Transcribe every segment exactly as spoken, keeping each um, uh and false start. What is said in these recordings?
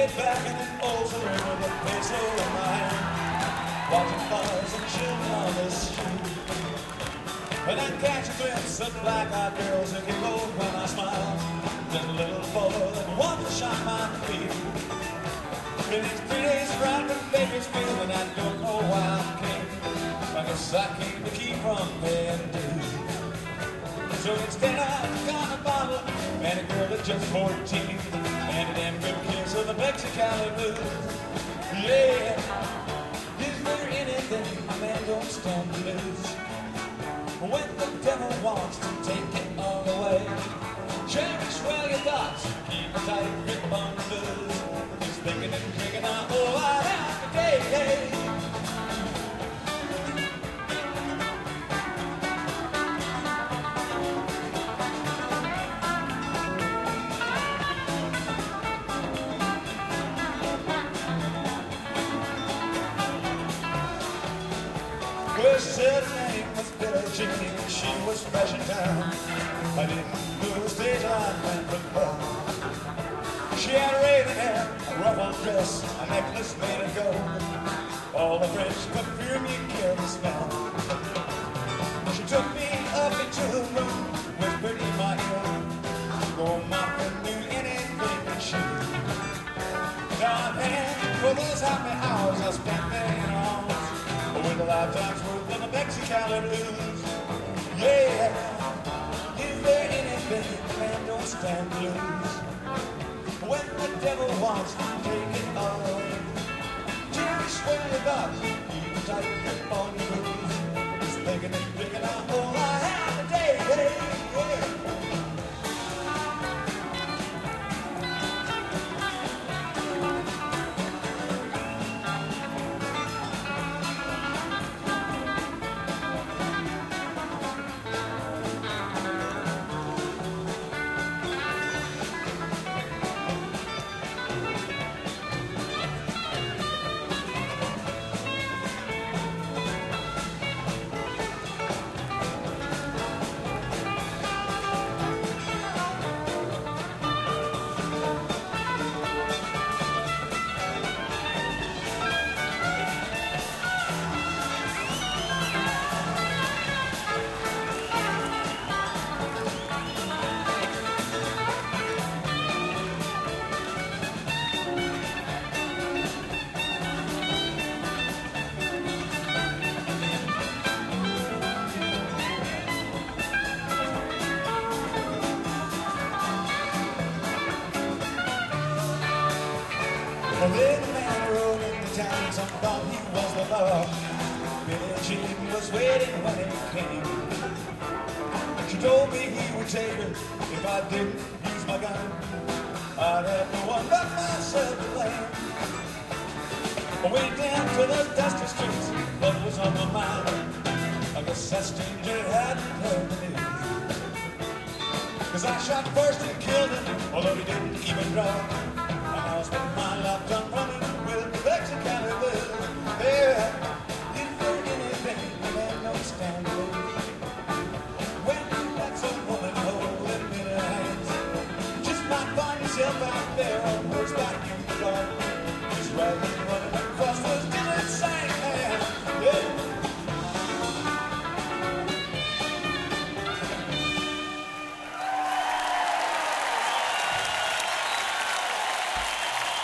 laid back in an old Serena with a peso in my hand, watching cars and children on the street. And I catch a glimpse of black-eyed girls who giggle when I smile. Then a little boy that wants to shine my feet. And it's three days around from Bakersfield, and I don't know why I came. I guess I came to keep from paying dues. So instead I got a bottle and a girl at just fourteen, and a damn good kiss of the Mexicali blues. Yeah, is there anything a man don't stand to lose? When the devil wants to take it all away, cherish well your thoughts, keep a tight grip on the booze. Just thinking and drinking out, oh, I have a day. Well, she said her name was Billie Jean, and she was fresh in town. I didn't do a stage line man from her. She had raven hair, a ruffled dress, a necklace made of gold, all the French perfume you can't smell. She took me up into her room, whispered in my ear, "Go, Martha, knew anything that she knew." Now I'm paying for those happy hours I spent there in her arms, with a lifetime's worth of the Mexicali blues. Yeah, is there anything a man don't stand to lose? When the devil wants to take it all away, cherish where you got, keep a tight grip on your blues. Just thinking and thinking out, oh, I have a day, hey, yeah. Well, then the man rode into town, some thought he was the law. Billie Jean was waiting when he came. She told me he would take her if I didn't use my gun. I'd have no one but myself to blame. I went down to those dusty streets, what was on my mind? I guess that stranger hadn't heard the news. Cause I shot first and killed him, although he didn't even draw. I spent my lifetime running with the Mexicali blues. Yeah, is there anything a man don't stand to lose? When you got some woman holding in her hands, just might find yourself out there on horseback in the dark, just riding, running across those desert sands. Yeah.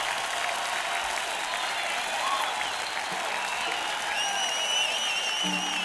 Thank you.